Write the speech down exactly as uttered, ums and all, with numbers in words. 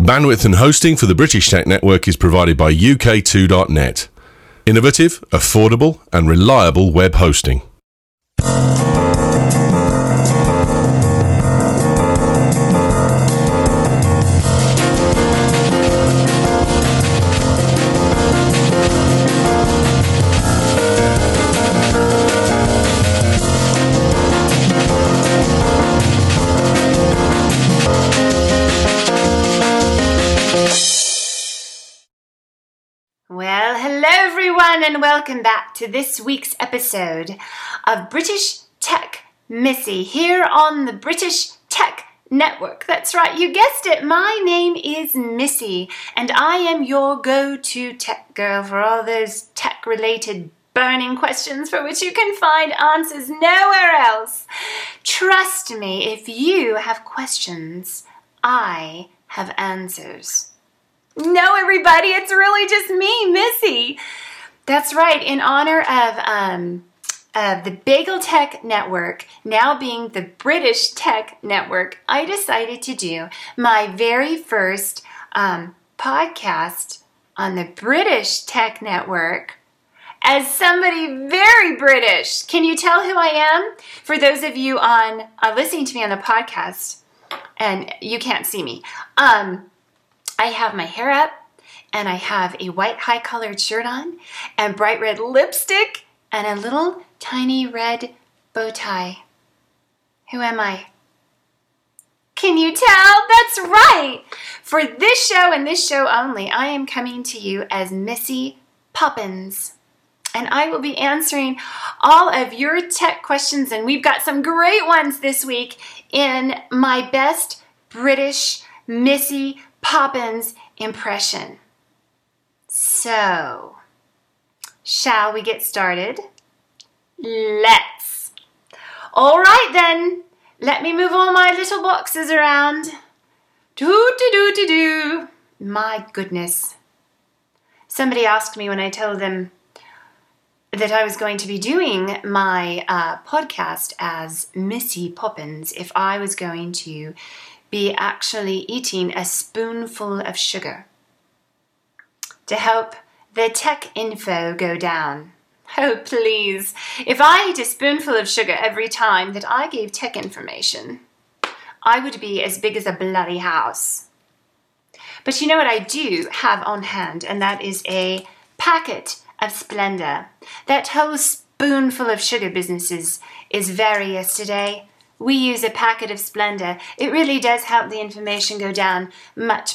Bandwidth and hosting for the British Tech Network is provided by U K two dot net. Innovative, affordable, and reliable web hosting. Well, hello everyone and welcome back to this week's episode of British Tech Missy here on the British Tech Network. That's right, you guessed it, my name is Missy and I am your go-to tech girl for all those tech-related burning questions for which you can find answers nowhere else. Trust me, if you have questions, I have answers. No, everybody, it's really just me, Missy. That's right, in honor of um, of the Bagel Tech Network, now being the British Tech Network, I decided to do my very first um, podcast on the British Tech Network as somebody very British. Can you tell who I am? For those of you on uh, listening to me on the podcast, and you can't see me, um, I have my hair up, and I have a white high-collared shirt on, and bright red lipstick, and a little tiny red bow tie. Who am I? Can you tell? That's right! For this show and this show only, I am coming to you as Missy Poppins. And I will be answering all of your tech questions, and we've got some great ones this week in my best British Missy Poppins impression. So, shall we get started? Let's. All right then, let me move all my little boxes around. Do-do-do-do-do. My goodness. Somebody asked me when I told them that I was going to be doing my uh, podcast as Missy Poppins if I was going to be actually eating a spoonful of sugar to help the tech info go down. Oh, please. If I ate a spoonful of sugar every time that I gave tech information, I would be as big as a bloody house. But you know what I do have on hand, and that is a packet of Splenda. That whole spoonful of sugar business is, is various today. We use a packet of Splenda. It really does help the information go down much